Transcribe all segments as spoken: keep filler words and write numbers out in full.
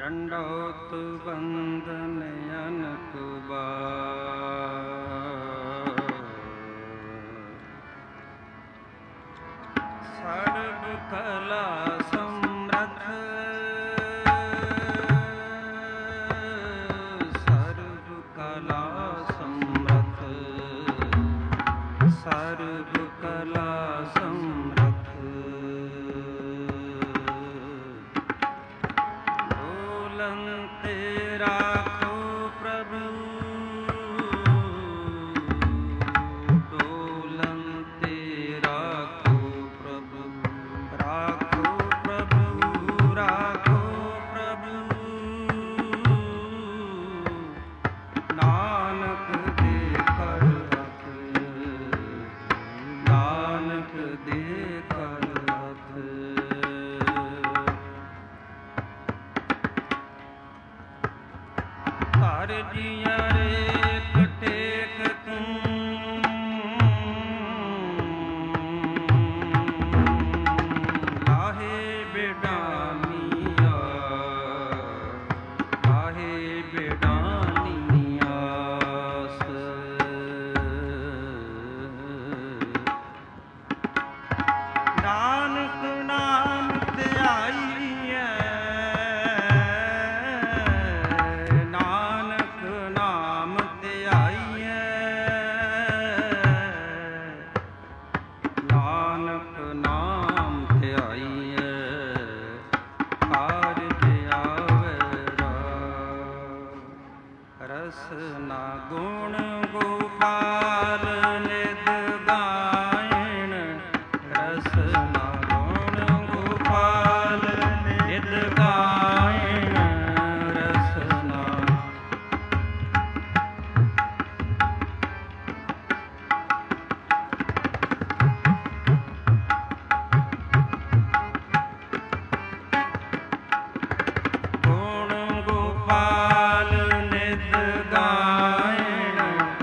ਡੰਡੋਤ ਬੰਦਨ ਅਨਕ ਬਾਰ, ਸਰਬ ਕਲਾ ਸਮਰਥ, ਸਰਬ ਕਲਾ ਸਮਰਥ, ਸਰਬ ਕਲਾ ਸਮਰਥ। ਡੋਲੰਤੇ ਰਾਖੋ ਪ੍ਰਭੂ, ਡੋਲੰਤੇ ਰਾਖੋ ਪ੍ਰਭੂ, ਰਾਖੋ ਪ੍ਰਭੂ, ਰਾਖੋ ਪ੍ਰਭੂ। ਨਾਨਕ ਦੇ ਕਰ ਹੱਥ, ਨਾਨਕ ਦੇ ਕਰ ਹੱਥ। ਘਰ ਜੀਆਂ ਰੇਖ ਟੇਕ ਤੂੰ, ਲਾਹੇ ਬਿਡਾਨੀਆ, ਲਾਹੇ ਬਿਡਾਨੀ ਆਸ। ਨਾਨਕ ਨਾਮ ਧਿਆਈਐ, ਨਾਨਕ ਨਾਮ ਧਿਆਈਐ, ਨਾਨਕ ਨਾਮ ਧਿਆਈਐ, ਕਾਰਜ ਆਵੈ ਰਾਮ। ਰਸਨਾ ਗੁਣ ਗੋਪਾਲ ਨਿਧ ਗਾਇਣ, ਰਸਨਾ ਗੁਣ ਗੋਪਾਲ ਨਿਧ ਗਾਇਣ। ਰਸਨਾ ਗੁਣ ਗੋਪਾਲ ਨਿਧ ਗਾਇਣ,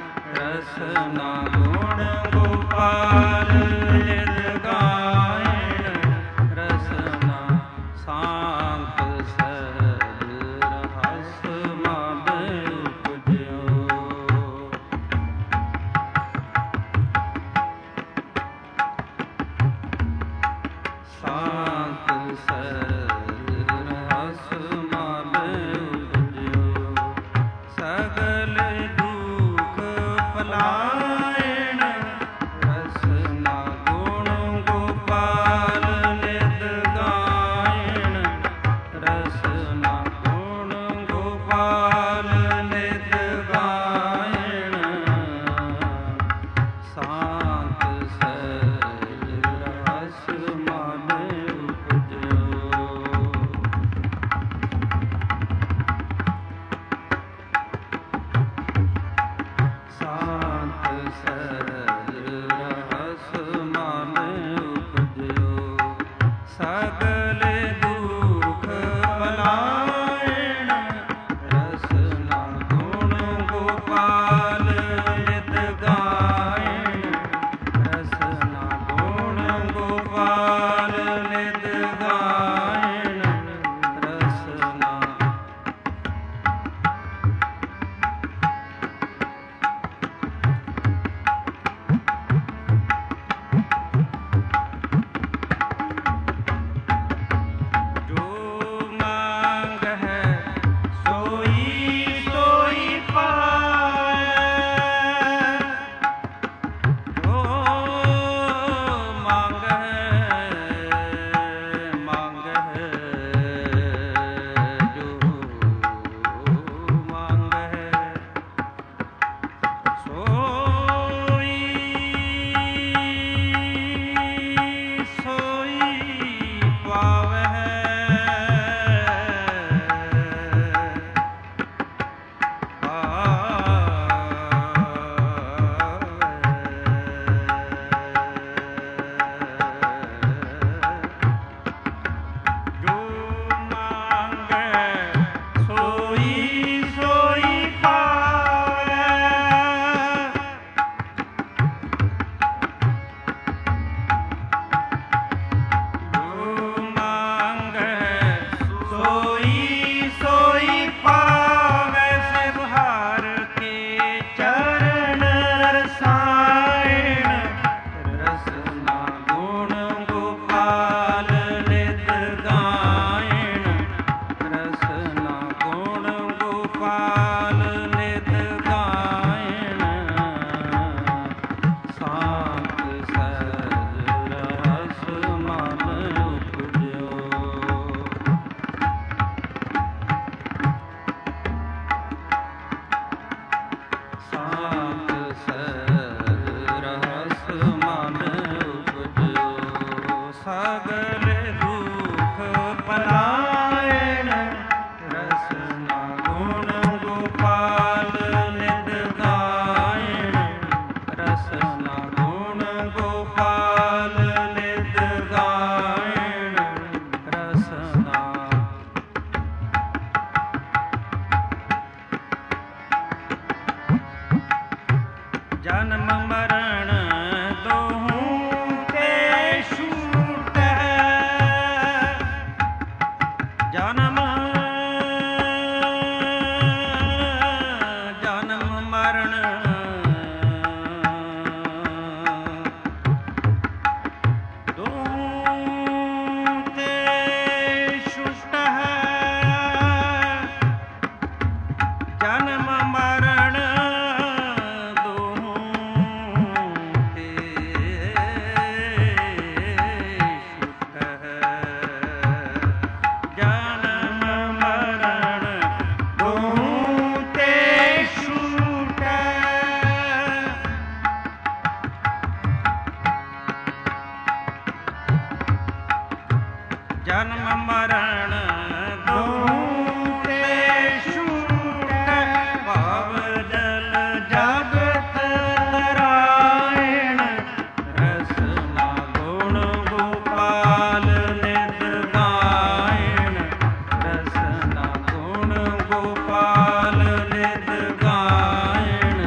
ਜਨਮ ਮਰਨ ਦੂਹ ਤੇ ਛੂਟੈ, ਭਵ ਜਲ ਜਗਤ ਤਰਾਇਣ, ਰਸਨਾ ਗੁਣ ਗੋਪਾਲ ਨਿਤ ਗਾਇਣ, ਰਸਨਾ ਗੁਣ ਗੋਪਾਲ ਨਿਤ ਗਾਇਣ,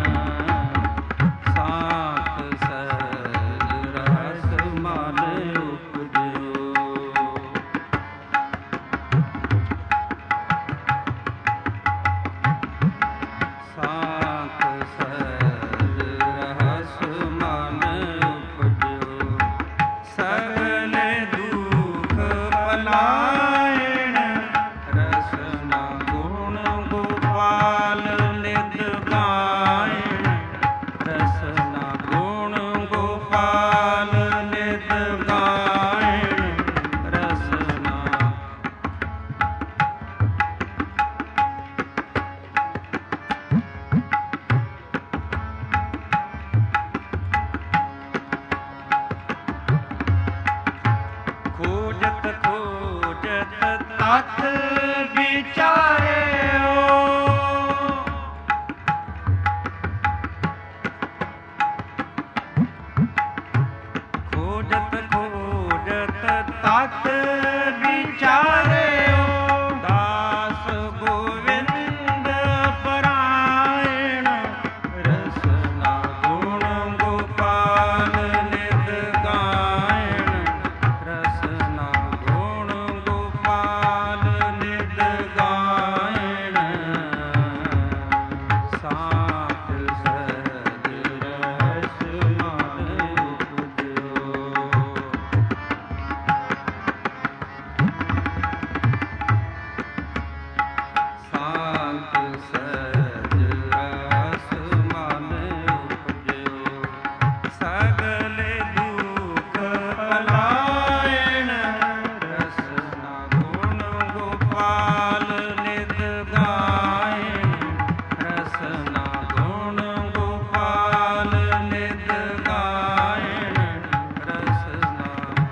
ਸਾਤ ਸਹਿਜ ਰਸ ਮਨ ਉਪਜਿਓ। ਸਾਤ ਸਹਿਜ ਰਸ ਮਨ ਉਪਜਿਓ, ਸਗਲ ਦੁਖ ਪਲਾਇਣ, ਰਸਨਾ ਗੁਣ ਗੋਪਾਲ ਨਿਤ ਗਾਇਣ, ਰਸਨਾ ਗੁਣ ਗੋਪਾਲ ਨਿਤ ਗਾਇਣ, ਰਸਨਾ ਖੋਜਤ ਖੋਜਤ ਤਤ ਵਿਚਾਰਿਓ, ਖੋਜਤ ਖੋਜਤ ਤਤ ਵਿਚਾਰਿਓ, ਦਾਸ ਗੋਵਿੰਦ ਪਰਾਇਣ, ਰਸਨਾ ਗੁਣ ਗੋਪਾਲ ਨਿਤ ਗਾਇਣ, ਰਸਨਾ ਗੁਣ ਗੋਪਾਲ ਨਿਤ ਗਾਇਣ, ਸਾਤ ਸਹਿਜ ਰਸ ਮਨ ਉਪਜਿਓ। ਸਾਤ ਸਹਿਜ ਰਸ ਮਨ ਉਪਜਿਓ, ਸਗਲ ਦੁਖ ਪਲਾਇਣ, ਰਸਨਾ ਗੁਣ ਗੋਪਾਲ ਨਿਤ ਗਾਇਣ, ਰਸਨਾ ਗੁਣ ਗੋਪਾਲ ਨਿਤ ਗਾਇਣ, ਰਸਨਾ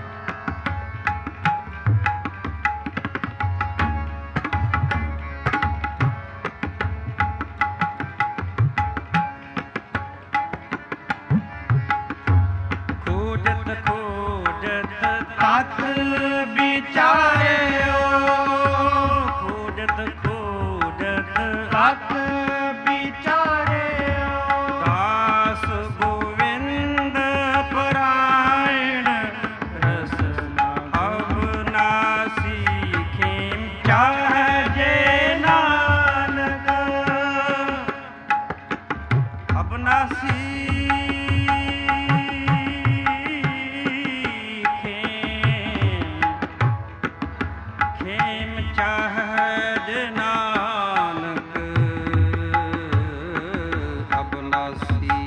ਖੋਜਤ ਖੋਜਤ ਤਤ ਵਿਚਾਰਿਓ, ਖੋਜਤ ਖੋਜਤ ਤਤ ਵਿਚਾਰਿਓ, ਦਾਸ ਗੋਵਿੰਦ ਪਰਾਇਣ, ਰਸਨਾ ਅਬਨਾਸੀ ਖੇਮ ਚਾਹੇ ਨਾਨਕ, ਅਬਨਾਸੀ ਖੇਮ ਖੇਮ ਚਾਹਜ ਨਾਨਕ, ਅਬਨਾਸੀ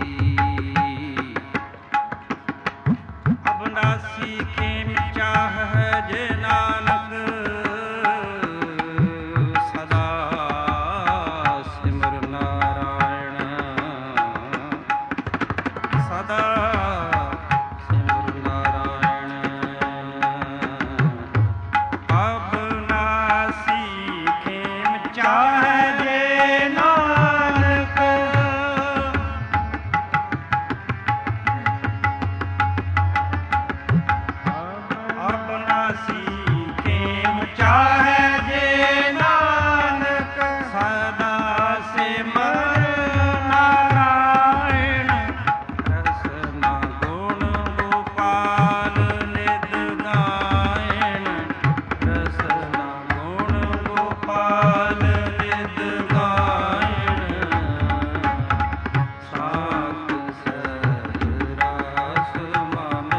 ਅਬਨਾਸੀ ਖੇਮ ਚਾਹਜ ਨਾਨਕ, ਸਦਾ ਸਿਮਰ ਨਾਰਾਇਣ, ਸਦਾ ਸਿਮਰ ਨਾਰਾਇਣ, ਅਬਨਾਸੀ ਖੇਮ ਚਾਹੇ ਨਾਨਕ, ਅਬਨਾਸੀ ਖੇਮ ਚਾਹੇ ਨਾਨਕ, ਸਦਾ ਸਿਮਰ ਨਾਰਾਇਣ, ਰਸਨਾ ਗੁਣ ਗੋਪਾਲ ਨਿਤ ਗਾਇਣ, ਰਸਨਾ ਗੁਣ ਗੋਪਾਲ ਨਿਤ ਗਾਇਣ, ਸਾਤ ਸਹਿਜ ਰਸ ਮਨ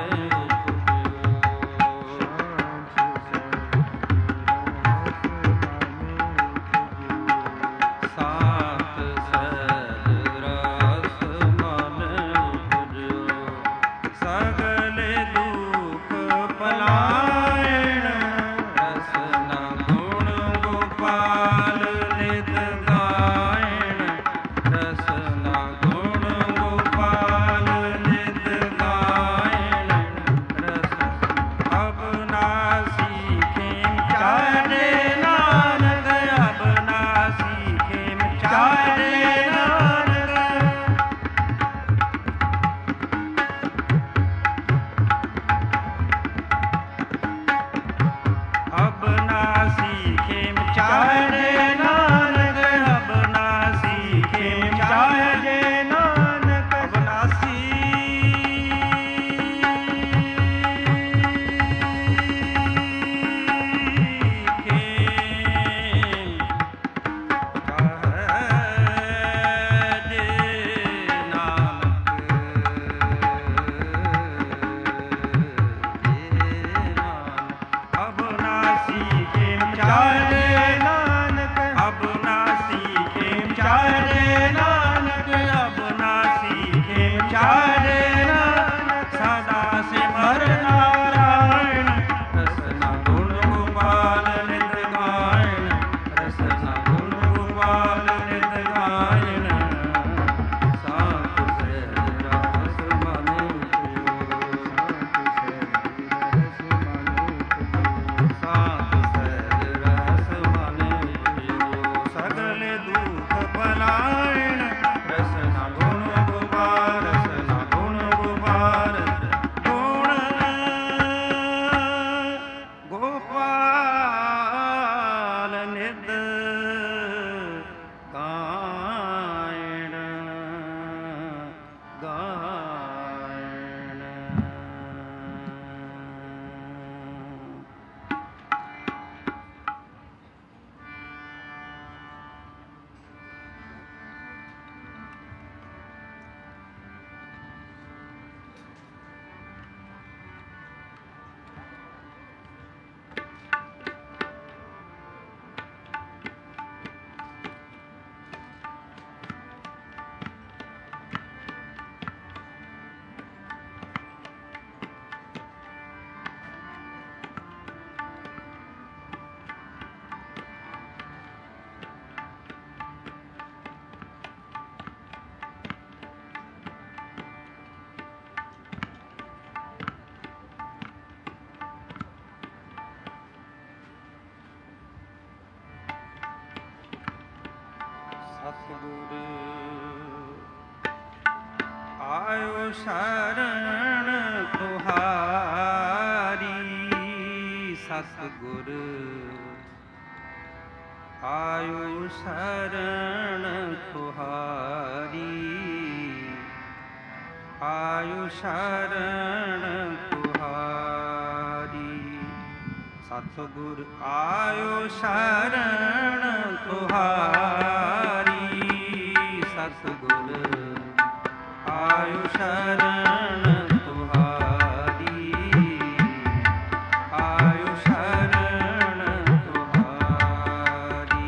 ਉਪਜਿਓ। ਸਾਤ ਸਹਿਜ ਰਸ ਮਨ ਉਪਜਿਓ, ਸਗਲ ਦੁਖ ਪਲਾਇਣ, ਰਸਨਾ ਗੁਣ ਗੋਪਾਲ ਨਿਤ ਗਾਇਣ, ਰਸਨਾ ਗੁਣ ਗੋਪਾਲ ਨਿਤ ਗਾਇਣ, ਰਸ ਅਬਨਾਸੀ ਸ਼ਰਨ ਤੁਹਾਰੀ ਸਤਿਗੁਰ ਆਇਓ ਸ਼ਰਨ ਤੁਹਾਰੀ ਆਇਓ ਸ਼ਰਨ ਤੁਹਾਰੀ ਸਤਿਗੁਰ ਆਇਓ ਸ਼ਰਨ ਤੁਹਾਰੀ ਸਤਿਗੁਰ ਆਇਓ ਸ਼ਰਨ ਤੁਹਾਰੀ ਆਇਓ ਸ਼ਰਨ ਤੁਹਾਰੀ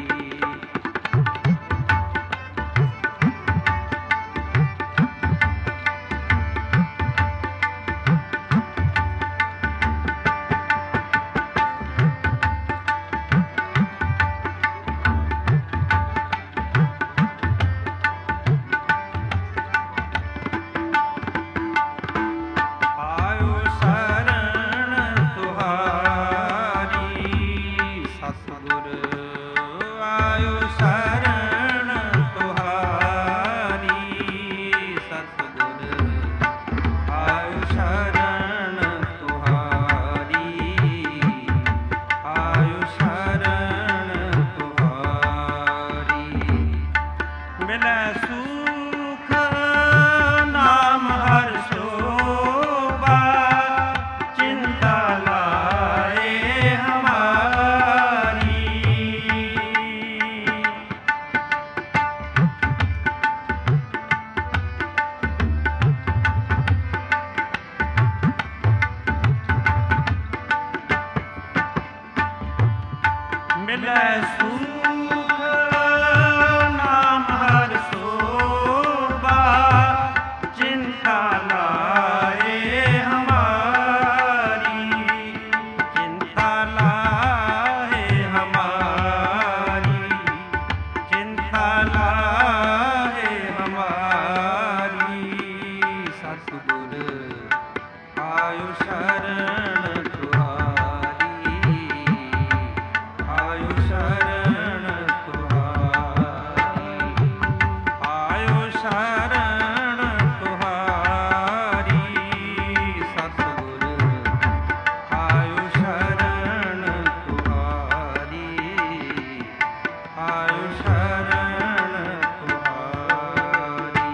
ਮਿਲੈ ਸੁਖ ਨਾਮ ਹਰਿ ਸੋਭਾ ਚਿੰਤਾ ਲਾਏ ਹਮਾਰੀ ਚਿੰਤਾ ਲਾਏ ਹਮਾਰੀ ਚਿੰਤਾ ਲਾਏ ਹਮਾਰੀ ਸਤਿਗੁਰ ਆਇਓ ਸ਼ਰਨ ਤੁਹਾਰੀ ਆਇਓ ਸ਼ਰਨ ਤੁਹਾਰੀ ਆਇਓ ਸ਼ਰਨ ਤੁਹਾਰੀ ਸਤਿਗੁਰ ਆਇਓ ਸ਼ਰਨ ਤੁਹਾਰੀ ਆਇਓ ਸ਼ਰਨ ਤੁਹਾਰੀ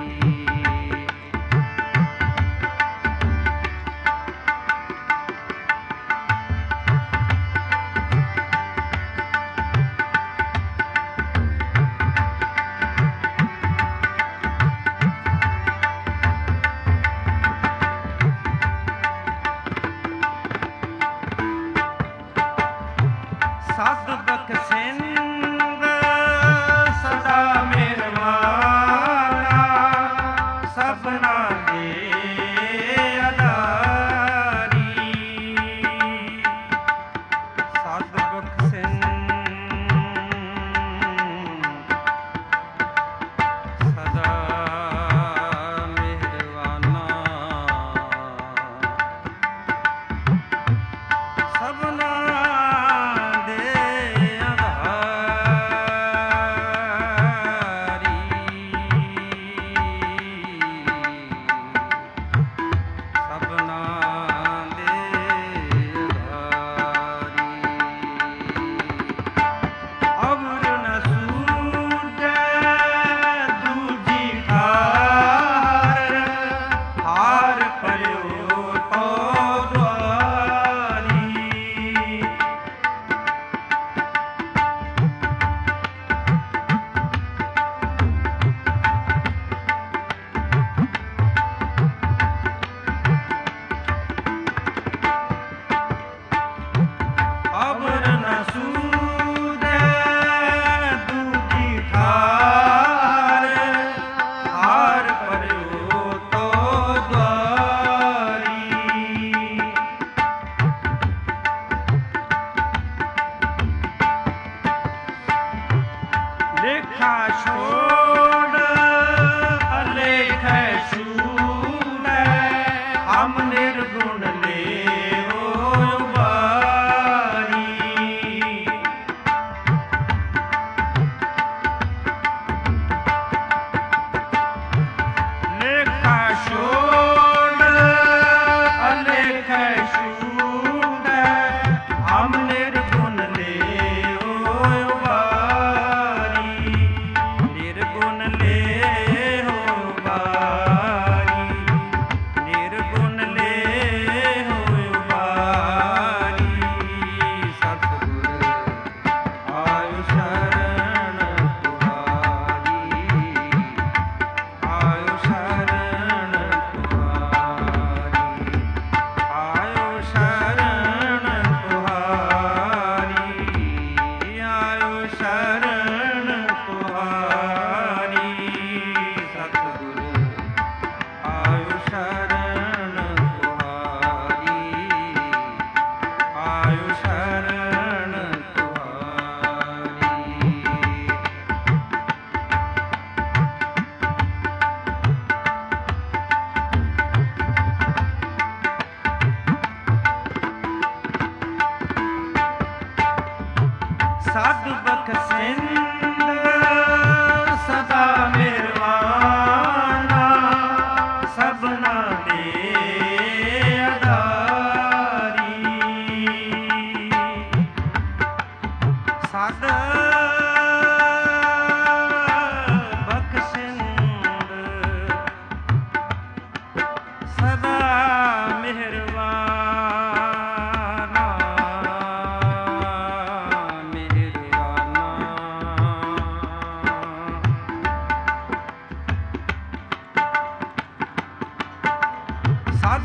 ਸਤ ਬਖਸ਼ਿੰਦ ਸਦਾ ਮਿਹਰਬਾਨਾ ਸਭਨਾ ਦੇ ਆਧਾਰੀ ਸਤ ਬਖਸ਼ਿੰਦ ਸਦਾ ਮਿਹਰਬਾਨਾ ਸਭਨਾ ਛੋੜ ਅਲੇਖ ਛੂੜ ਹਮ ਨਿਰਗੁਣ ਲੇਓ ਉਬਾਰੀ ਲੇਖਾ ਛੋੜ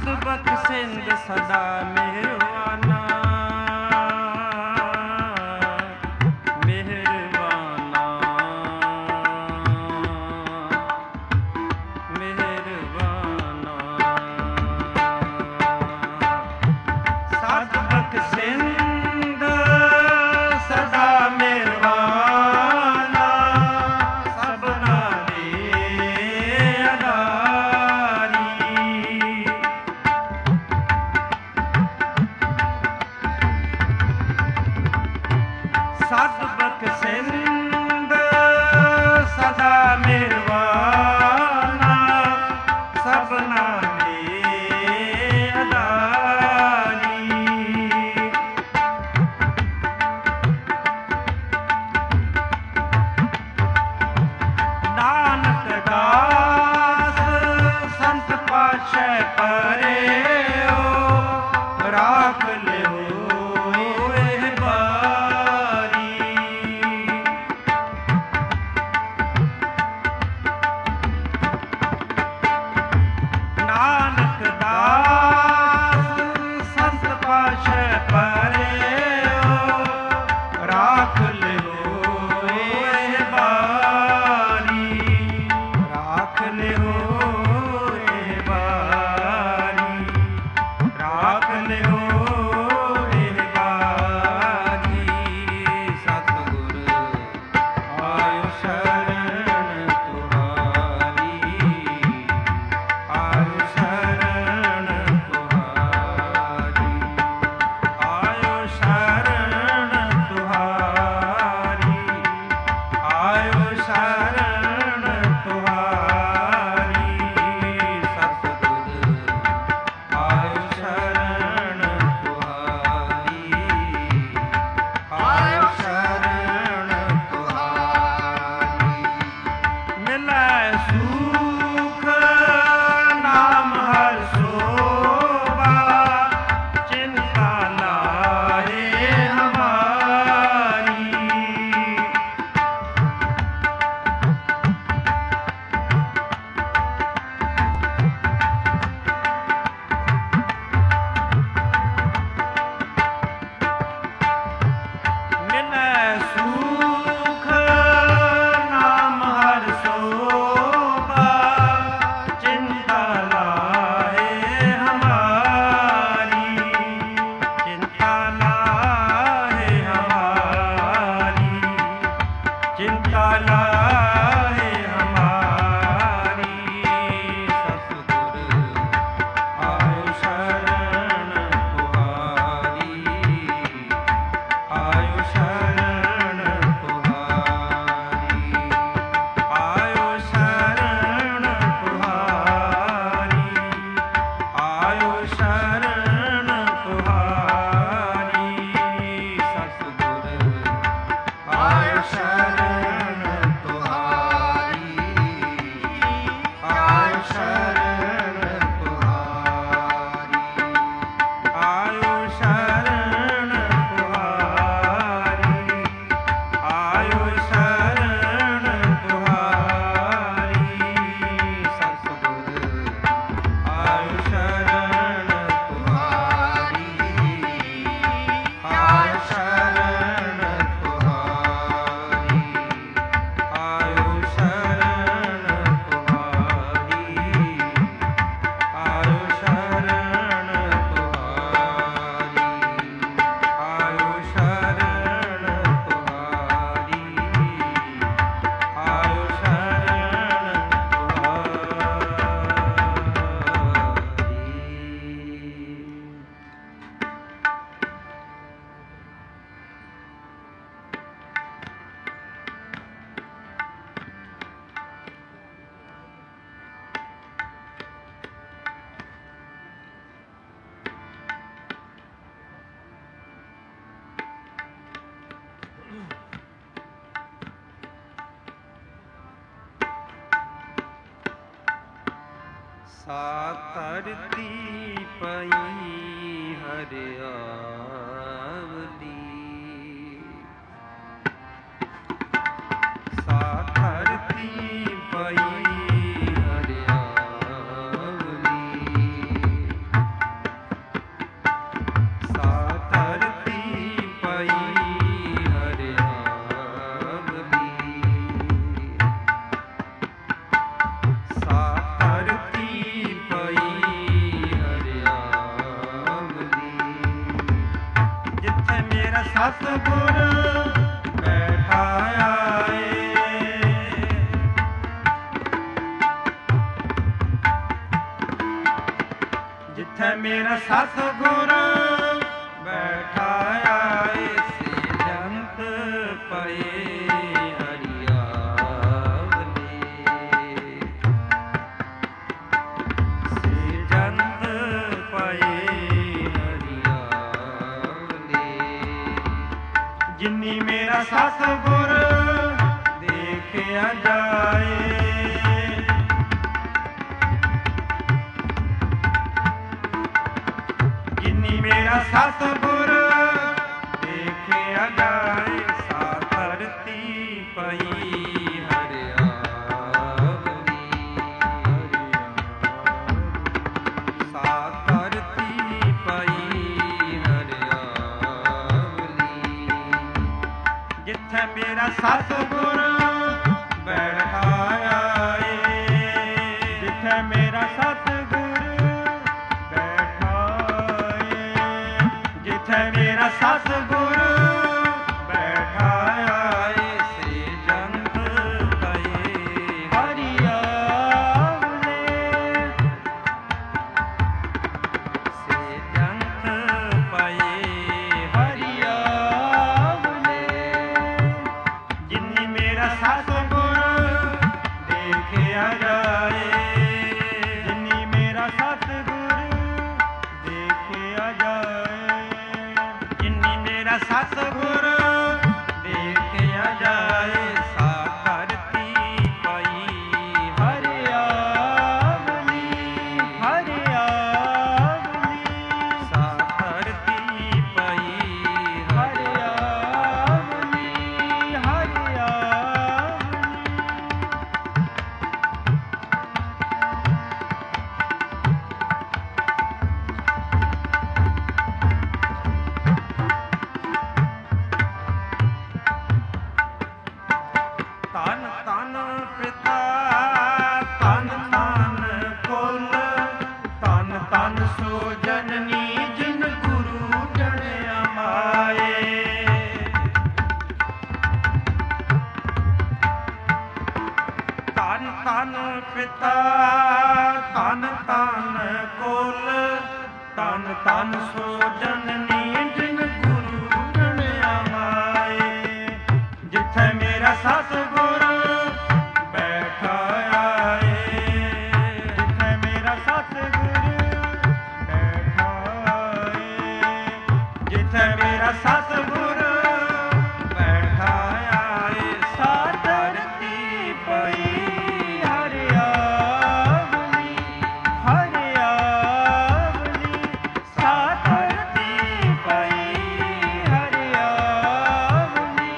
ਬਖਸ਼ਿੰਦ ਸਦਾ ਮਿਹਰਬਾਨਾ ਮਿਹਰਬਾਨਾ ਮਿਹਰਬਾਨਾ ਸਤ ਬਖਸ਼ਿੰਦ ਸਦਾ ਮਿਹਰਬਾਨਾ ਸਭਨਾ ਦੇ ਅਦਾਰੀ ਸਤ ਬਖਸ਼ਿੰਦ ਸਦਾ ਮਿਹਰਬਾਨਾ ਸਭਨਾ ਦੇ ਅਦਾਰੀ ਨਾਨਕ ਦਾਸ ਸੰਤ ਪਾਤਸ਼ਾਹ ਪਰਿਓ ਰਾਖ ਲਿਓ ਇਹ ਬਾਰੀ ਨਾਨਕ ਦਾਸ ਸੰਤ ਪਾਤਸ਼ਾਹ ਪਰਿਓ ਰਾਖ ਲਿਓ ਇਹ ਬਾਰੀ ਰਾਖ ਲਿਓ ਇਹ ਬਾਰੀ ਰਾਖ ਲਿਓ ਇਹ ਬਾਰੀ ਸਤਿਗੁਰ ਆਇ ਸ਼ਰਨ ਤੁਹਾਰੀ ਆਇ ਸ਼ਰਨ ਤੁਹਾਰੀ ਆਇ ਸ਼ਰਨ ਤੁਹਾਰੀ ਆਇ ਸ਼ਰਨ ਤੁਹਾਰੀ ਸਤਿਗੁਰ ਆਇ ਸ਼ਰਨ ਤੁਹਾਰੀ ਆਇ ਸ਼ਰਨ ਤੁਹਾਰੀ ਮਿਲੈ ਸੁਖ ਨਾਮ ਹਰਿ ਸੋਭਾ ਚਿੰਤਾ ਲਾਏ ਹਮਾਰੀ ਮਿਲੈ ਸੁਖ ਨਾਮ ਹਰਿ ਸੋਭਾ ਚਿੰਤਾ ਲਾਏ ਹਮਾਰੀ ਚਿੰਤਾ ਲਾਏ ਹਮਾਰੀ ਚਿੰਤਾ ਲਾਏ ਹਮਾਰੀ ਸਤਿਗੁਰ ਆਇ ਸ਼ਰਨ ਤੁਹਾਰੀ ਆਇ ਸ਼ਰਨ ਤੁਹਾਰੀ ਆਇ ਸ਼ਰਨ ਤੁਹਾਰੀ ਆਇ ਸ਼ਰਨ ਤੁਹਾਰੀ ਸਤਿਗੁਰ ਆਇ ਸ਼ਰਨ ਤੁਹਾਰੀ ਆਇ ਸ਼ਰਨ ਤੁਹਾਰੀ ਆਇ ਸ਼ਰਨ ਤੁਹਾਰੀ ਆਇ ਸ਼ਰਨ ਤੁਹਾਰੀ ਸਤਿਗੁਰ ਆਇ ਸ਼ਰਨ ਤੁਹਾਰੀ ਆਇ ਸ਼ਰਨ ਤੁਹਾਰੀ ਆਇ ਸ਼ਰਨ ਸਾ ਧਰਤੀ ਪਈ ਹਰਿਆਵਲੀ, ਸਾ ਧਰਤੀ ਪਈ ਹਰਿਆਵਲੀ। ਮੇਰਾ ਸਤਿਗੁਰ ਬੈਠਾ ਆਏ। ਜਿੱਥੇ ਮੇਰਾ ਸਤਿਗੁਰ ਬੈਠਾ ਆਏ ਸੇ ਜੰਤ ਪਏ ਹਰਿਆਵਲੀ। ਸੇ ਜੰਤ ਪਏ ਹਰਿਆਵਲੀ। ਜਿਨੀ ਮੇਰਾ ਸਤਿਗੁਰ ਦੇਖਿਆ ਜਾਏ। ਮੇਰਾ ਸਤਿਗੁਰ ਦੇਖਿਆ ਜਾਏ ਸਾ ਧਰਤੀ ਪਈ ਹਰਿਆਵਲੀ। ਸਾ ਧਰਤੀ ਪਈ ਹਰਿਆਵਲੀ। ਜਿੱਥੇ ਮੇਰਾ ਸਤਿਗੁਰ ਬੈਠਾ ਆਏ। ਜਿੱਥੇ ਮੇਰਾ ਸਤਿਗੁਰ ਜਿੱਥੇ ਮੇਰਾ ਸਤਿਗੁਰ ਬੈਠਾ ਆਏ ਸੇ ਜੰਤ ਪਏ ਹਰਿਆਵਲੇ। ਸੇ ਜੰਤ ਪਏ ਹਰਿਆਵਲੇ। ਜਿਨੀ ਮੇਰਾ ਸਤਿਗੁਰ ਦੇਖਿਆ ਜਾਏ। ਜਿਨੀ ਮੇਰਾ ਸਤਿਗੁਰ ਦੇਖਿਆ ਜਾਏ। ਜਿਨੀ ਮੇਰਾ ਸਤਿਗੁਰ ਦੇਖਿਆ ਜਾਏ ਸਾ ਧਰਤੀ ਪਈ ਹਰਿਆਵਲੀ। ਹਰਿਆਵਲੀ। ਸਾ ਧਰਤੀ ਪਈ ਹਰਿਆਵਲੀ। ਹਰਿਆਵਲੀ। ਧੰਨ ਧੰਨ ਪਿਤਾ ਧੰਨ ਧੰਨ ਕੁਲ ਧੰਨ ਧੰਨ ਸੋ ਜਨਨੀ ਜਿਨ ਗੁਰੂ ਜਣਿਆ ਮਾਏ। ਧੰਨ ਧੰਨ ਪਿਤਾ ਧੰਨ ਧੰਨ ਕੁਲ ਧੰਨ ਧੰਨ ਸੋ ਜਨਨੀ ਜਿਨ ਗੁਰੂ ਜਣਿਆ ਮਾਏ। ਜਿੱਥੇ ਮੇਰਾ ਸਤਿਗੁਰ ਬੈਠਾ ਆਏ। ਜਿੱਥੇ ਮੇਰਾ ਸਤਿਗੁਰ ਬੈਠਾ ਆਏ। ਜਿੱਥੇ ਮੇਰਾ ਸਤਿਗੁਰ ਬੈਠਾ ਆਏ ਸਾ ਧਰਤੀ ਪਈ ਹਰਿਆਵਲੀ। ਹਰਿਆਵਲੀ। ਸਾ ਧਰਤੀ ਪਈ ਹਰਿਆਵਲੀ।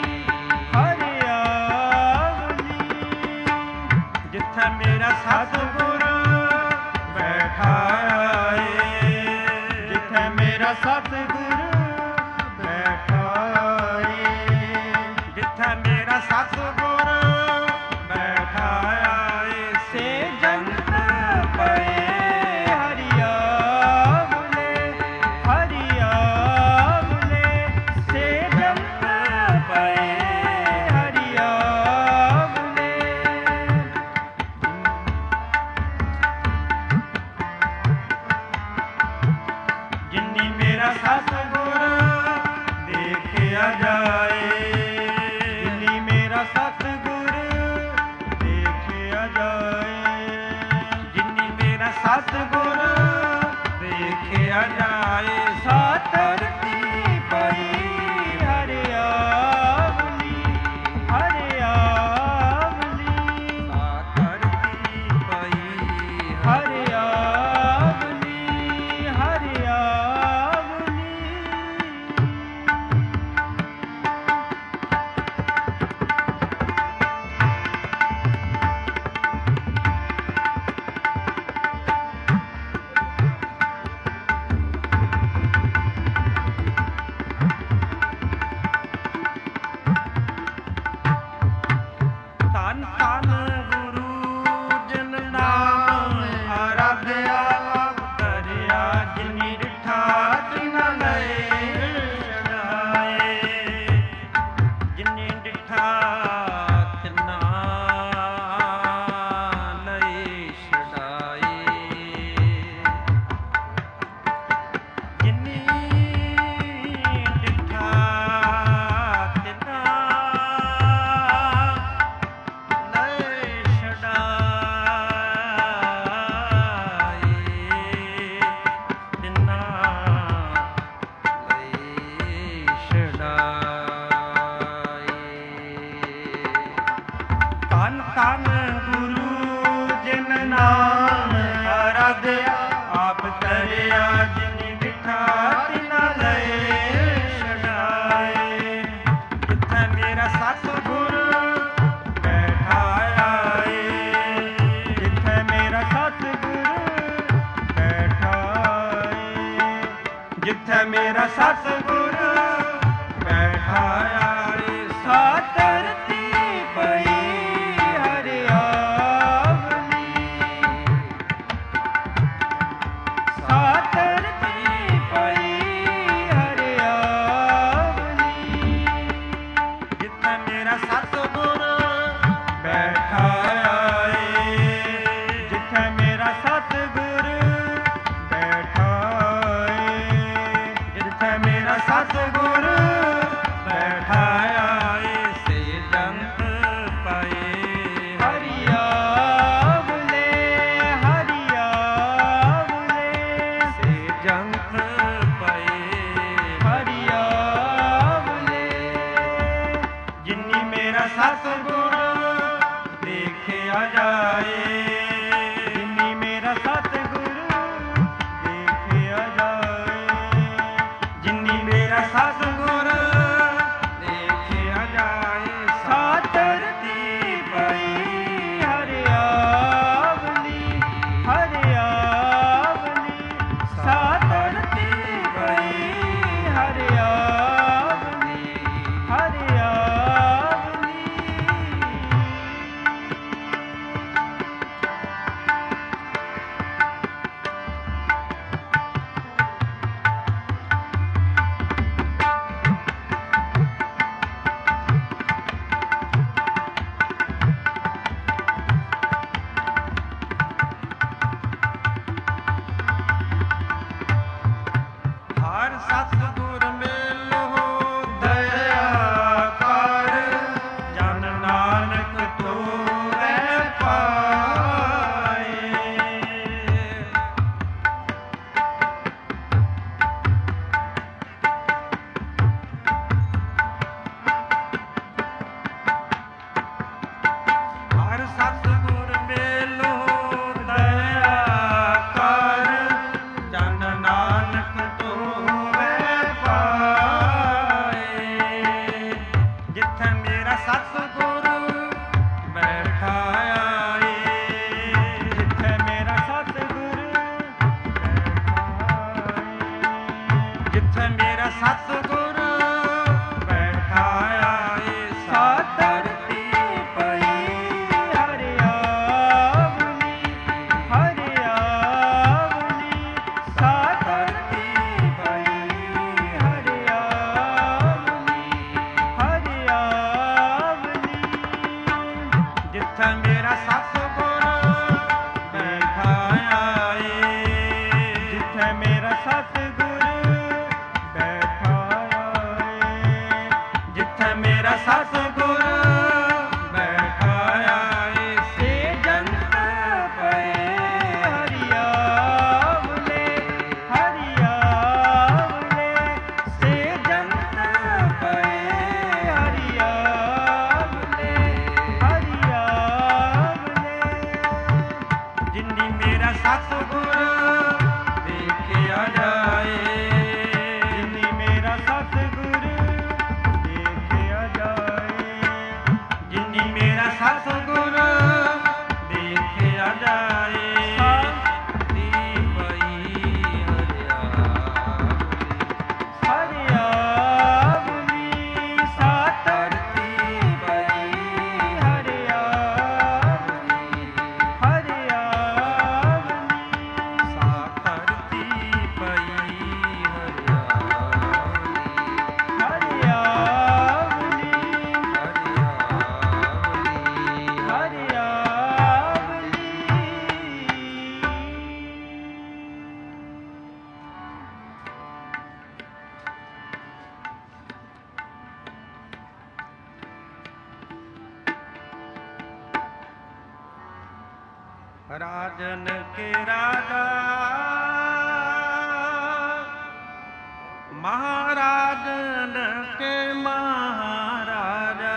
ਹਰਿਆਵਲੀ। ਜਿੱਥੇ ਮੇਰਾ ਸਤਿਗੁਰ ਬੈਠਾ ਆਏ। ਜਿੱਥੇ ਮੇਰਾ ਸਤਿਗੁਰ ਬੈਠਾ ਆਏ। ਜਿੱਥੇ ਮੇਰਾ ਸਤਿਗੁਰ ਬੈਠਾ ਆਏ ਸੇ ਜੰਤ ਪਏ ਹਰਿਆਵਲੇ। ਹਰਿਆਵਲੇ। ਸੇ ਜੰਤ ਪਏ ਹਰਿਆਵਲੇ। ਜਿਨੀ ਮੇਰਾ ਸਤਿਗੁਰ ਦੇਖਿਆ ਜਾਏ। ਜਿਨੀ ਮੇਰਾ ਸਤਿਗੁਰ ਦੇਖਿਆ ਜਾਏ। ਜਿਨੀ ਮੇਰਾ ਸਤਿਗੁਰ ਦੇਖਿਆ ਜਾਏ ਸਾ ਧਰਤੀ ਪਈ ਹਰਿਆਵਲੀ। ਹਰਿਆਵਲੀ। ਸਾ ਧਰਤੀ ਪਈ ਹਰਿਆਵਲੀ। ਹਰਿਆਵਲੀ। ਜਿਨੀ ਡਿਠਾ ਤਿਨਾ ਲੈ ਛਡਾਏ ਤਿਨਾ ਲੈ ਛਡਾਏ। ਧੰਨ ਧੰਨ ਗੁਰੂ ਜਿਨ ਨਾਮ ਅਰਾਧਿਆ ਆਪ ਤਰਿਆ ਜਿਨੀ ਡਿਠਾ ਤਿਨਾ ਲੈ ਛਡਾਏ। ਜਿੱਥੇ ਮੇਰਾ ਸਤਿਗੁਰ ਬੈਠਾ ਆਏ ਜਿੱਥੇ ਮੇਰਾ ਸਤਿਗੁਰ ਬੈਠਾ ਆਏ ਜਿੱਥੇ ਮੇਰਾ ਸਤਿਗੁਰ ਬੈਠਾ ਆਏ। ਸਾ ਧਰਤੀ ਪਈ ਹਰਿਆਵਲੀ ਸਾ ਧਰਤੀ ਪਈ ਹਰਿਆਵਲੀ ਜਿੱਥੇ ਮੇਰਾ ਸਤਿਗੁਰ ਬੈਠਾ ਆਏ ਜਿੱਥੇ ਮੇਰਾ ਸਤਿਗੁਰ ਬੈਠਾ ਆਏ ਜਿੱਥੇ ਮੇਰਾ ਸਤਿਗੁਰ ਬੈਠਾ ਆਏ। ਸੇ ਜੰਤ ਪਏ ਹਰਿਆਵਲੇ ਹਰਿਆਵਲੇ ਸੇ ਜੰਤ ਪਏ ਹਰਿਆਵਲੇ ਜਿਨੀ ਮੇਰਾ ਸਤਿਗੁਰ ਦੇਖਿਆ ਜਾਏ ਜਿਨੀ ਮੇਰਾ ਸਤਿਗੁਰ ਦੇਖਿਆ ਜਾਏ ਜਿਨੀ ਮੇਰਾ ਸਤਿਗੁਰ ਦੇਖਿਆ ਜਾਏ। ਸਾ ਧਰਤੀ ਪਈ ਹਰਿਆਵਲੀ ਹਰਿਆਵਲੀ ਸਾ ਧਰਤੀ ਪਈ ਹਰਿਆਵਲੀ ਹਰਿਆਵਲੀ। ਹਰ ਸਤਿਗੁਰ ਮਿਲੋ ਦਇਆ ਕਰ ਜਨ ਨਾਨਕ ਤੋਰੈ ਪਾਏ। ਹਰ ਸਤਿਗੁਰ ਮਿਲੋ ਦਇਆ ਕਰ ਜਨ ਨਾਨਕ ਤੋਰੈ ਪਾਏ। ਜਿੱਥੇ ਮੇਰਾ ਸਤਿਗੁਰ ਬੈਠਾ ਆਏ ਜਿੱਥੇ ਮੇਰਾ ਸਤਿਗੁਰ ਬੈਠਾ ਆਏ ਜਿੱਥੇ ਮੇਰਾ ਸਤਿਗੁਰ ਬੈਠਾ ਆਏ। ਸਾ ਧਰਤੀ ਪਈ ਹਰਿਆਵਲੀ ਹਰਿਆਵਲੀ ਸਾ ਧਰਤੀ ਪਈ ਹਰਿਆਵਲੀ ਹਰਿਆਵਲੀ ਜਿੱਥੇ ਮੇਰਾ ਸਤਿਗੁਰ ਬੈਠਾ ਆਏ ਜਿੱਥੇ ਮੇਰਾ ਸਤਿਗੁਰ ਬੈਠਾ राजन के राजा महाराजन के महाराजा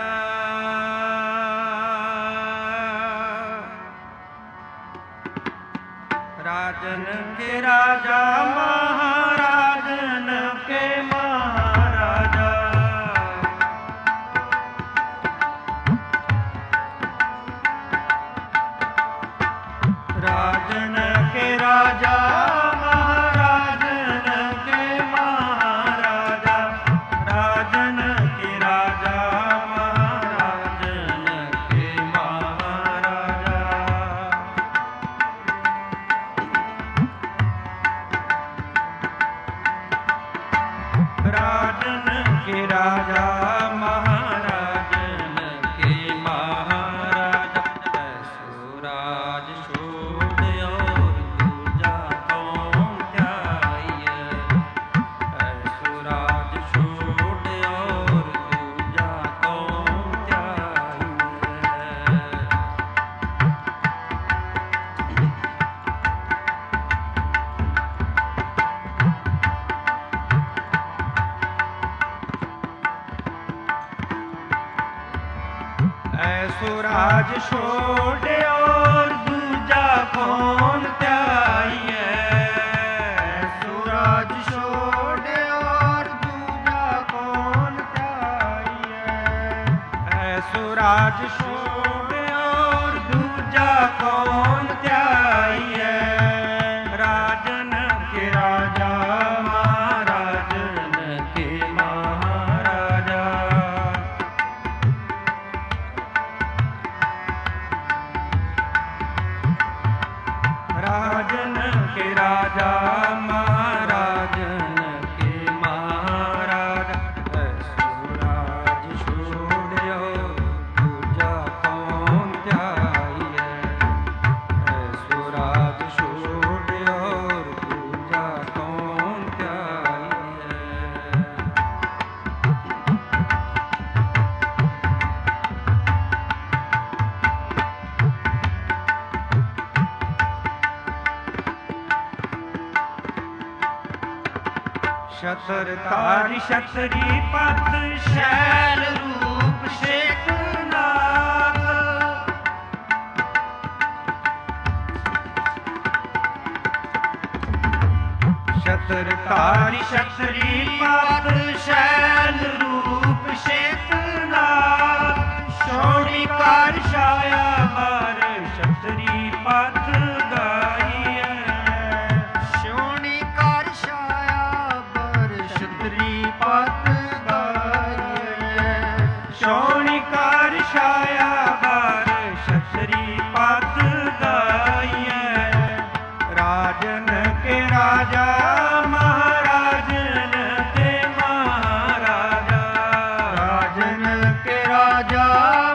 राजन के राजा महाराजन के महाराजा राजन के राजा महाराजन के महाराजा राजन के राजा महाराजन के महाराजा राजन के राजा महाराजन के महाराजा ऐसो राज छोड़ियो दूजा कौन ध्याइए ऐसो राज छोड़ियो दूजा कौन ध्याइए ऐसो राज छोड़े और दूजा कौन त्याइए ऐसो राज छोड़े और दूजा कौन त्याइए ऐसो राज छोड़े और दूजा कौन त्याइए राजन के राजा महाराजन के महाराजा राजन के राजा महाराजन के महाराजा ऐसो राज छोड़ियो दूजा कौन ध्याइए ऐसो राज छोड़ियो दूजा कौन ध्याइए शतर तारी शतरी पत शैल रूप शेखनाथ शतर तारी शतरी पत शैल रूप शेखनाथ शौरी कार छाया हर शतरी पत गाइए ਸ਼ੋਣੀ ਕਰ ਛਾਇਆ ਬਰ ਛਤਰੀ ਪਤ ਗਾਈਏ ਸ਼ੌਣੀ ਕਾਰ ਛਾਇਆ ਹਰ ਸ਼ਤਰੀ ਪਤ ਗਾਈਏ ਰਾਜਨ ਕੇ ਰਾਜਾ ਮਹਾਰਾਜਨ ਕੇ ਮਹਾਰਾਜਾ ਰਾਜਨ ਕੇ ਰਾਜਾ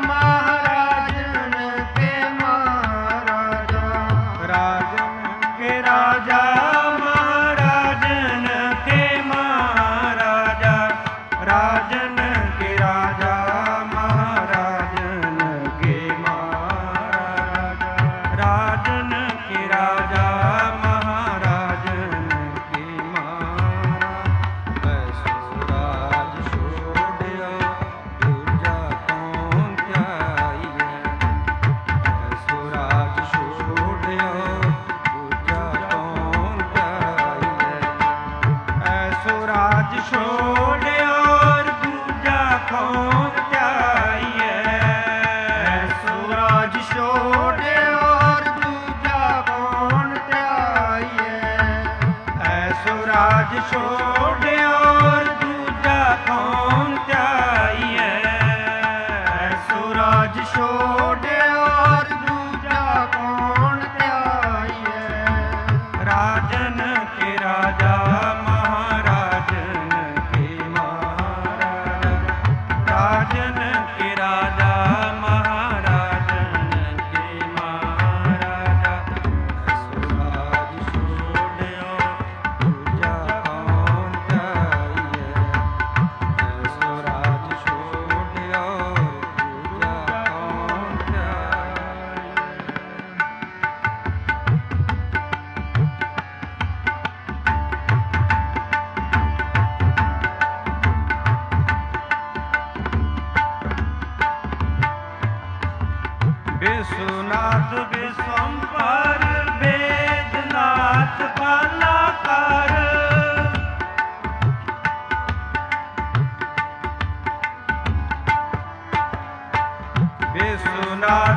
ਮਹਾਰਾਜਨ ਕੇ ਮਹਾਰਾਜਾ ਰਾਜਨ ਕੇ ਰਾਜਾ ਮਹਾਰਾਜਨ ਕੇ ਮਹਾਰਾਜਾ ਰਾਜਨ ਕੇ ਰਾਜਾ ਮਹਾਰਾਜਨ ਕੇ ਮਹਾਰਾਜਾ ਰਾਜਨ ਕੇ ਰਾਜਾ ਮਹਾਰਾਜਨ ਕੇ ਮਹਾਰਾਜਾ ਐਸੋ ਰਾਜ ਛੋੜਿਓ ਦੂਜਾ ਕੌਣ ਧਿਆਈਏ ਐਸੋ ਰਾਜ ਛੋੜਿਓ ਦੂਜਾ ਕੌਣ ਧਿਆਈਏ ਐਸੋ ਰਾਜ ਛੋੜਿਓ ਦੂਜਾ ਕੌਣ ਧਿਆਈਏ ਐਸੋ ਰਾਜ ਛੋੜੇ ਔਰ ਦੂਜਾ ਕੌਣ ਧਿਆਈਏ ਐਸੋ ਰਾਜ ਛੋੜਿਓ ਦੂਜਾ ਕੌਣ ਧਿਆਈਏ ਐਸੋ ਰਾਜ ਛੋੜੇ ਔਰ ਦੂਜਾ ਕੌਣ ਧਿਆਈਏ ਰਾਜਨ ਕੇ ਰਾਜਾ ਮਹਾਰਾਜਨ ਕੇ ਮਹਾਰਾਜਾ ਰਾਜਨ ਕੇ ਰਾਜਾ ਮਹਾਰਾਜਨ ਕੇ ਮਹਾਰਾਜਾ ਐਸੋ ਰਾਜ ਛੋੜਿਓ ਦੂਜਾ ਕੌਣ ਧਿਆਈਏ ਐਸੋ ਰਾਜ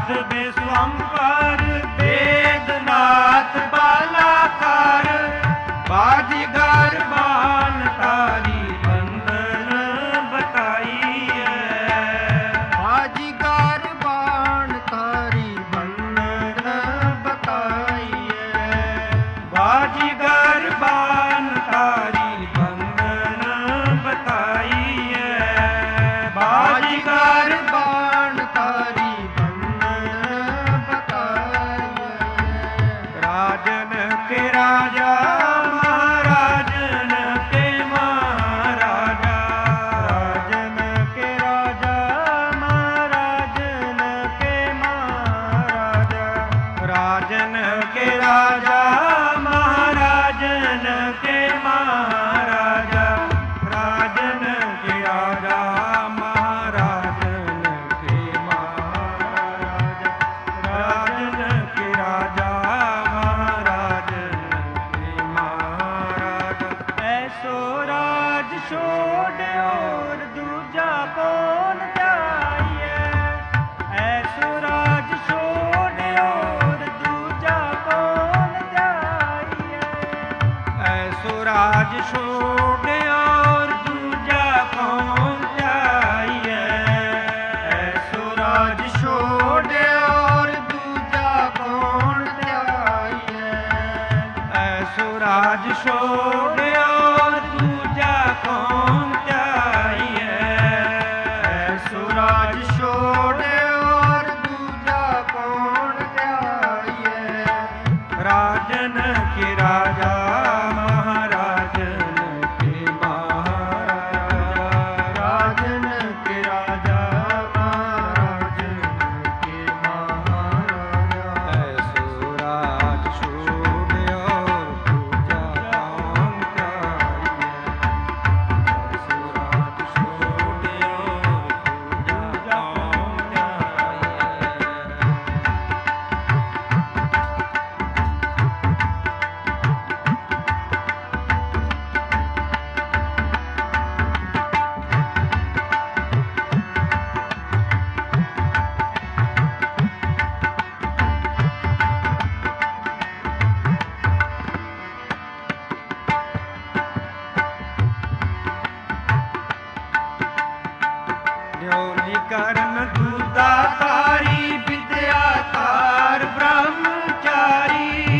नाथ विश्वम्भर वेदनाथ बालाकार बाजीगर बान तारी बंधन बताई है। बाजीगर बाण तारी बंधन बताई है। बाजीगर बान तारी बंधन बताई है। बाजीगर बाण तारी बंधन बताई है। राजन के राजा महाराजन के महाराजा राजन के राजा महाराजन के महाराजा राजन के राजा महाराजन के महाराजा राजन के राजा महाराजन के महाराजा राजन के राजा महाराजन के महाराजा। ऐसो राज छोड़ और दूजा कौन जाइए। ऐसो राज छोड़ और दूजा कौन जाइए। ऐसो राज छोड़ और दूजा कौन जाइए। ऐसो राज छोड़ और दूजा कौन जाइए। ऐसो राज छोड़ और दूजा कौन जाइए। ऐसो राज छोड़ और दूजा कौन जाइए। राजन के राजा महाराजन के महाराजा राजन के राजा महाराजन के महाराजा। ऐसो राज छोड़ और दूजा कौन जाइए। ऐसो राज छोड़ और दूजा कौन जाइए। न्योली कर्म दूता तारी विद्या तार ब्रह्मचारी।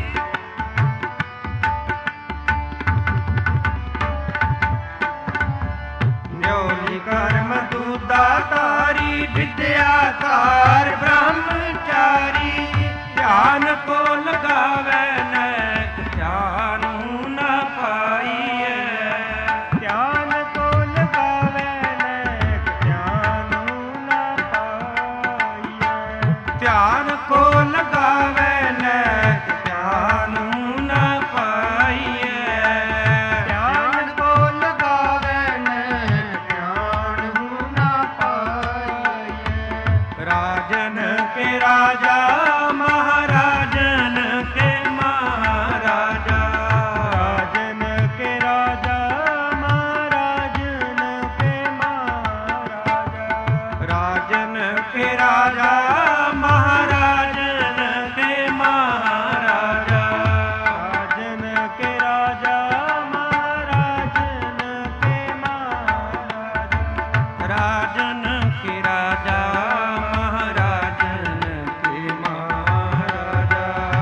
न्योली कर्म दूता तारी विद्या तार ब्रह्मचारी। ध्यान को लगावे न ध्यान न पाइए। ध्यान को लगावे नेक ध्यान न पाइए। ध्यान को लगावे न ध्यान न पाइए। ध्यान को लगावे नेक ध्यान न पाइए। राजन के राजा महाराजन के महाराजा राजन के राजा महाराजन के महाराजा। राजन के राजा महाराजन के महाराजा राजन के राजा महाराजन के महाराजा। राजन के राजा महाराजन के महाराजा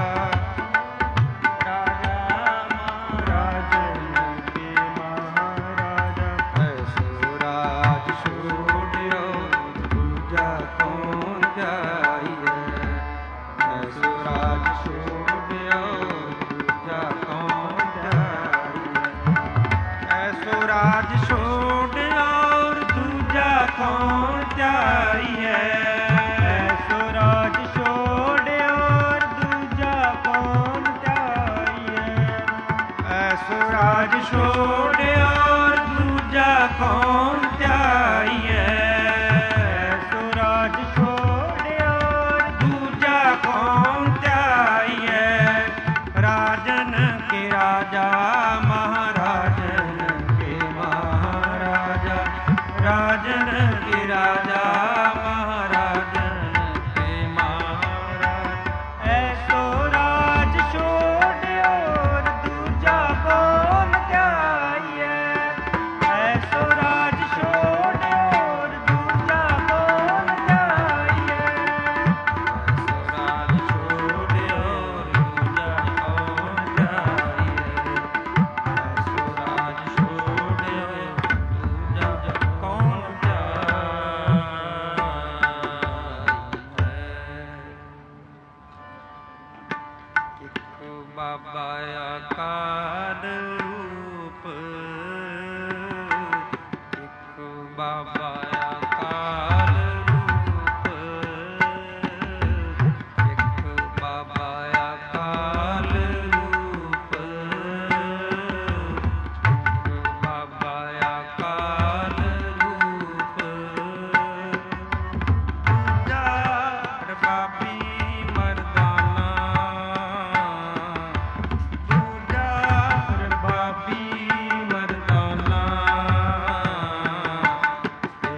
राजा महाराजन के महाराजा। ऐसो राज छोड़ियो दूजा कौन जाइए। ऐसो राज छोड़ियो दूजा कौन जाइए। ऐसो राज छोड़ और दूजा कौन जाइए। ऐसो राज छोड़ और दूजा कौन जाइए। ऐसो राज छोड़ और दूजा कौन जाइए। ऐसो राज छोड़ और दूजा कौन जाइए। राजन के राजा महाराजन के महाराजा ਬਾਬਾ ਅਕਾਲ ਰੂਪ, ਇੱਕ ਬਾਬਾ ਅਕਾਲ ਰੂਪ, ਇੱਕ ਬਾਬਾ ਅਕਾਲ ਰੂਪ, ਦੂਜਾ ਰਬਾਬੀ ਮਰਦਾਨਾ, ਦੂਜਾ ਰਬਾਬੀ ਮਰਦਾਨਾ,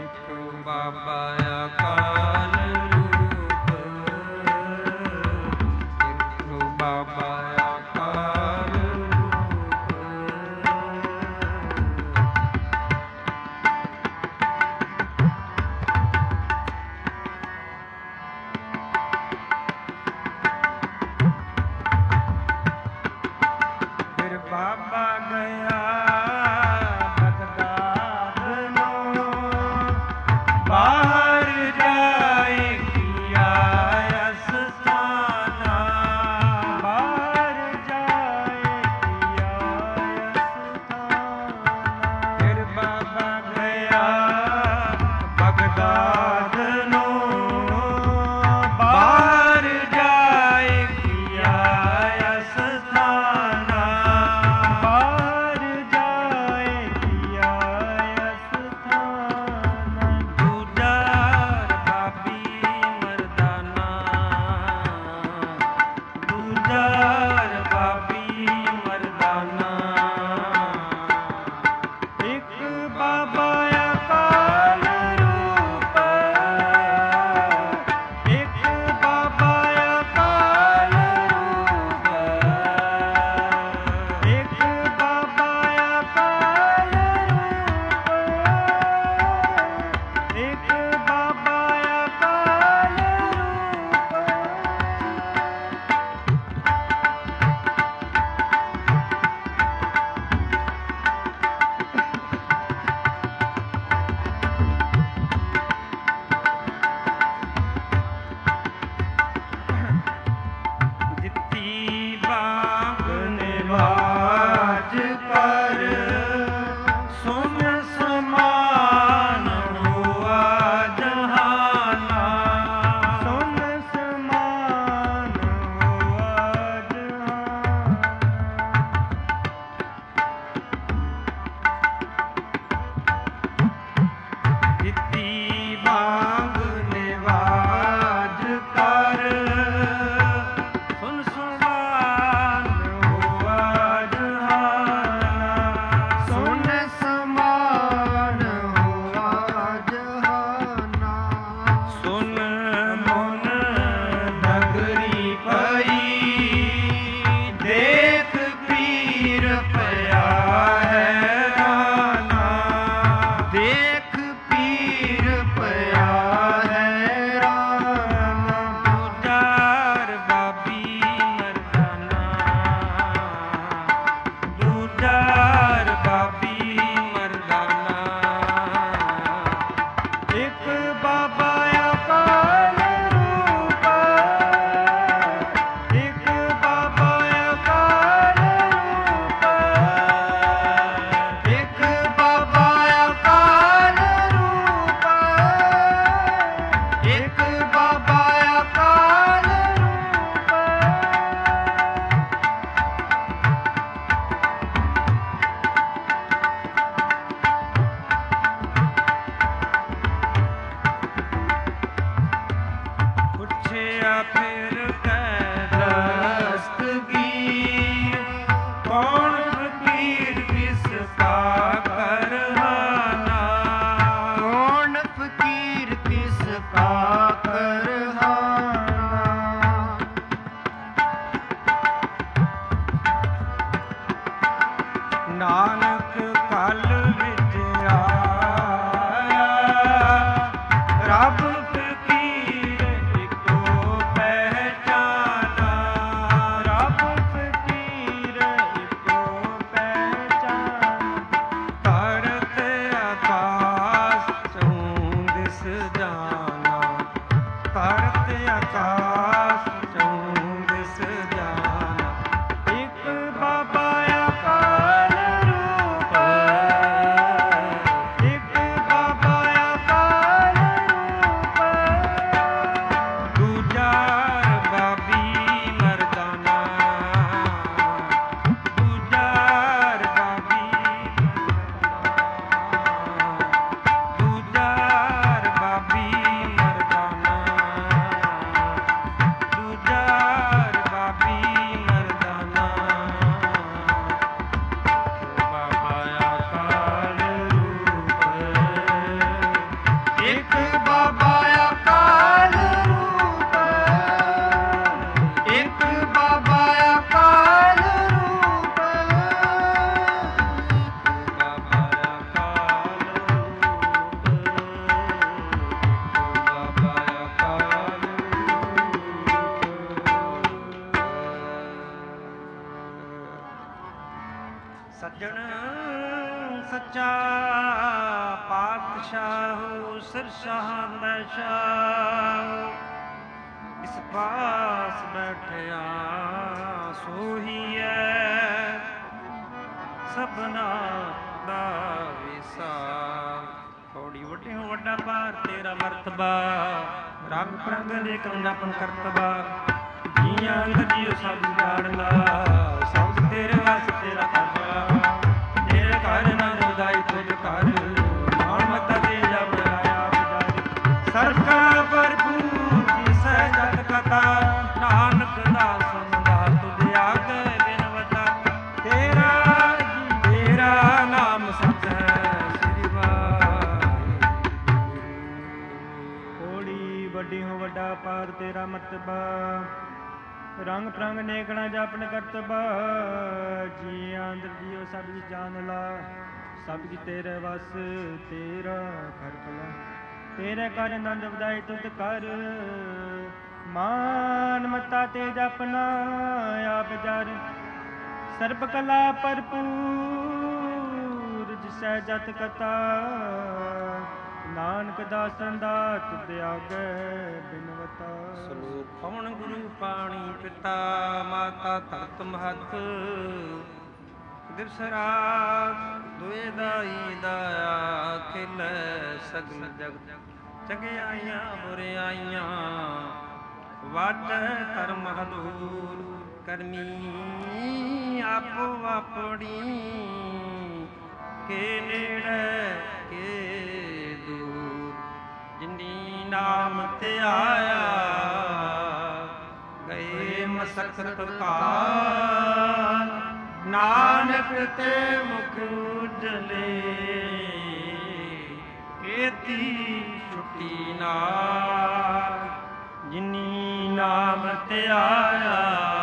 ਸੱਚਾ ਪਾਤਸ਼ਾਹ ਸਿਰਸ਼ਾਹ ਦਾ ਸ਼ਾਹ ਇਸ ਪਾਸ ਬੈਠਿਆ ਸੋਹੀਐ ਸਭਨਾ ਦਾ ਵਿਸਾ। ਥੋੜੀ ਵੱਡਿਓ ਵੱਡਾ ਪਾਰ ਤੇਰਾ ਮਰਤਬਾ ਰੰਗ ਪ੍ਰੰਗ ਦੇ ਕੰਨਾਪਨ ਕਰਤਬਾ ਜੀਆਂ ਜੀਉ ਸਭ ਜਾਣਨਾ ਸਭ ਤੇਰੇ ਵਾਸ ਤੇਰਾ ਕਰਨਾ ਤੇਰੇ ਘਰ ਨਾ ਉਦਾਈ ਤੁਝ ਘਰ ਨਾਮ ਮਤਾ ਦੇ ਜਬ ਆਇਆ ਬਜਾਰੀ ਸਰਕਾ ਭਰਪੂਰ ਕੀ ਸਹਿਜਤ ਕਥਾ ਨਾਨਕ ਦਾ ਸੰਦਾ ਤੁਝ ਆਗੇ ਬਿਨਵਤਾ ਤੇਰਾ ਜੀ ਤੇਰਾ ਨਾਮ ਸਚ ਹੈ ਸ੍ਰੀ ਵਾਹਿਗੁਰੂ। ਹੋੜੀ ਵੱਡੀ ਹੋ ਵੱਡਾ ਪਾਰ ਤੇਰਾ ਮਰਤਬਾ ਰੰਗ ਪ੍ਰੰਗ ਨੇਕਣਾ ਜਾਪਨ ਕਰਤਬਾ ਜੀ ਅੰਦਰ ਜੀਓ ਸਭ ਜੀ ਜਾਣ ਲਾ ਸਭ ਜੀ ਤੇਰੇ ਵਸ ਤੇਰਾ ਘਰ ਭਲਾ ਤੇਰੇ ਕਰ ਆਨੰਦ ਵਧਾਈ ਤੁਧ ਕਰ ਮਾਨ ਮਤਾ ਤੇ ਜਪਨਾ ਆਪ ਜਰ ਸਰਬ ਕਲਾ ਭਰਪੂਰ ਜਿਸੈ ਜਤ ਕਤਾ ਨਾਨਕ ਦਾਸਨ ਦਾ ਤੁਧ ਆਗੇ ਬਿਨਵਤਾ। ਸਲੋਕ ਪਵਨ ਗੁਰੂ ਪਾਣੀ ਪਿਤਾ ਮਾਤਾ ਧਰਤ ਮਹਤ ਦਿਵਸ ਰਾਤ ਦੁਇ ਦਾਈ ਦਾਇਆ ਖਿਲੈ ਸਗਲ ਜਗਤ ਚੰਗਿਆਈਆਂ ਬੁਰਿਆਈਆਂ ਵਾਟੈ ਧਰਮ ਹਦੂਰ ਕਰਮੀ ਆਪੋ ਆਪਣੀ ਕੇ ਨੇੜੇ ਕੇ ਦੂਰ ਜਿਨੀ ਨਾਮ ਤੇ ਆਇਆ ਗਏ ਮਸਕਤ ਕਾਲ ਨਾਨਕ ਤੇ ਮੁਖ ਉਜਲੇ ਕੀਤੀ ਛੁੱਟੀ ਨਾਲ ਜਿਨੀ ਨਾਮ ਤੇ ਆਇਆ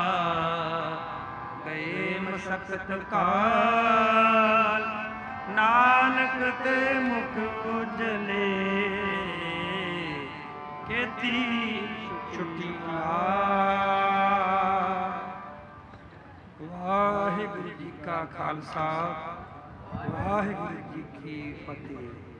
ਗਏ ਮਸਕਤ ਕਾਲ ਨਾਨਕ ਤੇ ਮੁਖ ਉਜਲੇ ਕੀਤੀ ਛੁੱਟੀ ਨਾਲ। ਵਾਹਿਗੁਰੂ ਜੀ ਕਾ ਖਾਲਸਾ ਵਾਹਿਗੁਰੂ ਜੀ ਕੀ ਫਤਿਹ।